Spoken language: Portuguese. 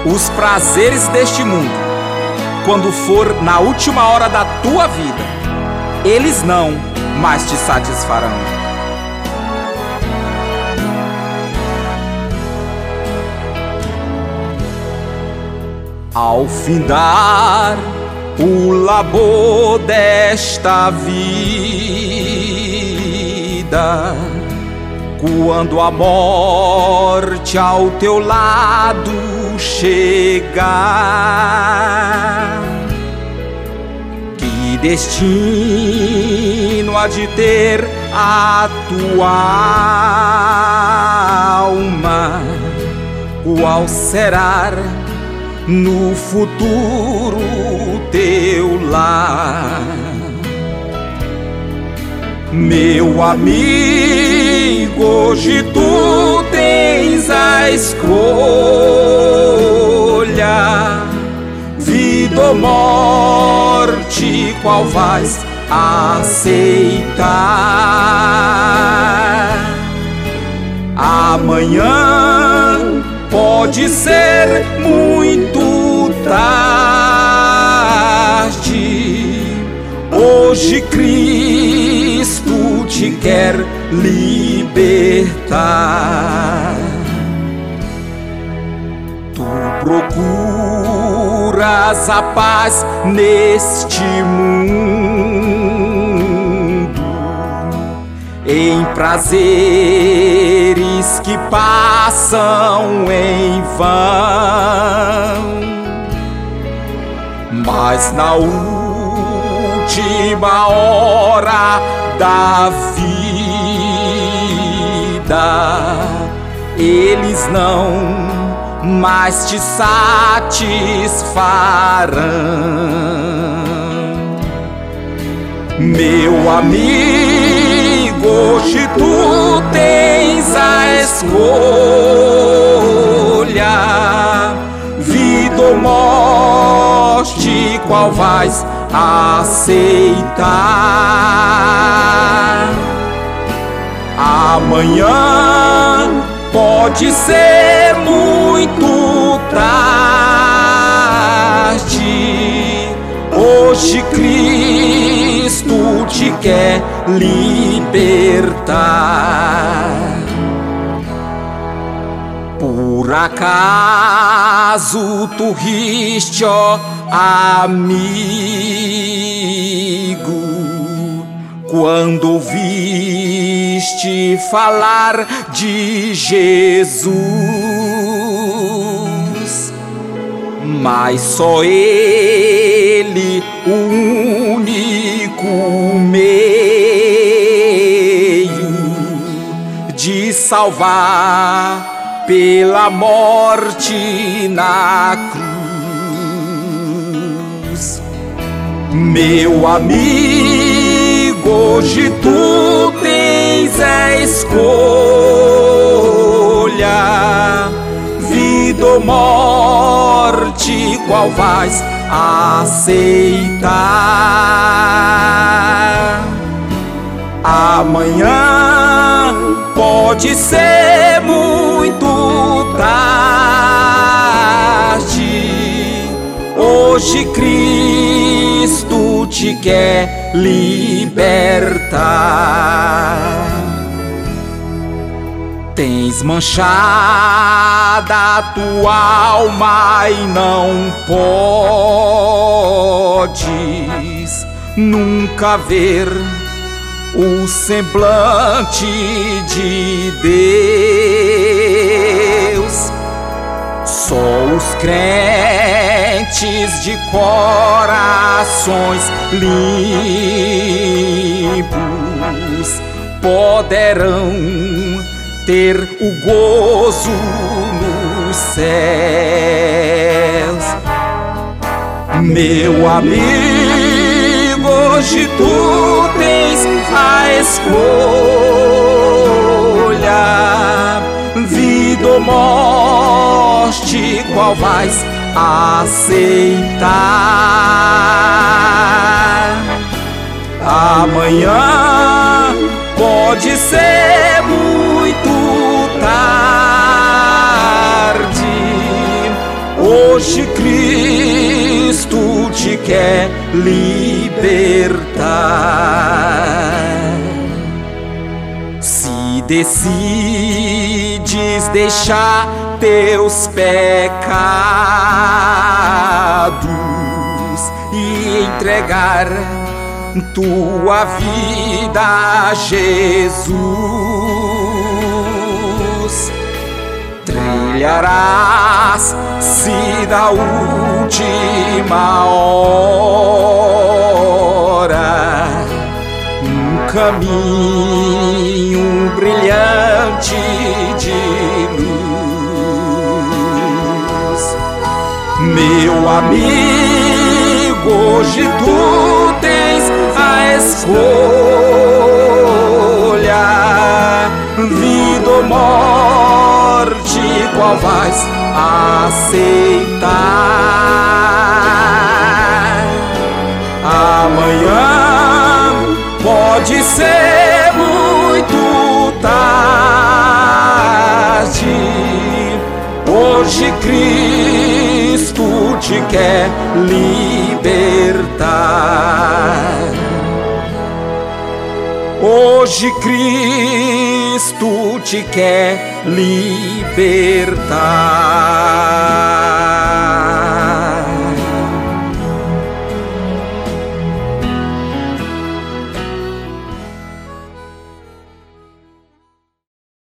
os prazeres deste mundo, quando for na última hora da tua vida, eles não mais te satisfarão. Ao findar o labor desta vida, quando a morte ao teu lado chegar, que destino há de ter a tua alma? Qual será no futuro teu lar? Meu amigo, hoje tu tens a escolha, vida ou morte, qual vais aceitar? Amanhã pode ser muito tarde. Hoje Cristo te quer libertar. Tu procuras a paz neste mundo, em prazeres que passam em vão, mas na última hora da vida, eles não mais te satisfarão. Meu amigo, hoje tu tens a escolha, vida ou morte, qual vais aceitar? Amanhã pode ser muito tarde. Hoje Cristo te quer libertar. Por acaso tu riste, ó amigo, quando ouviste falar de Jesus? Mas só Ele, o único meio de salvar, pela morte na cruz. Meu amigo, hoje tu tens a escolha, vida ou morte, qual vais aceitar? Amanhã pode ser muito tarde. Hoje Cristo te quer libertar. Tens manchada a tua alma e não podes nunca ver o semblante de Deus. Só os crentes de corações limpos poderão ter o gozo nos céus. Meu amigo, hoje tu tens a escolha, vida ou morte, qual vais aceitar? Amanhã pode ser muito tarde. Hoje Cristo te quer libertar. Se decides deixar teus pecados e entregar tua vida a Jesus, trilharás se da última hora um caminho brilhante de luz. Meu amigo, hoje tu tens a escolha, vida ou morte, qual vais aceitar? Amanhã pode ser muito tarde. Hoje Cristo te quer libertar. Hoje Cristo te quer libertar.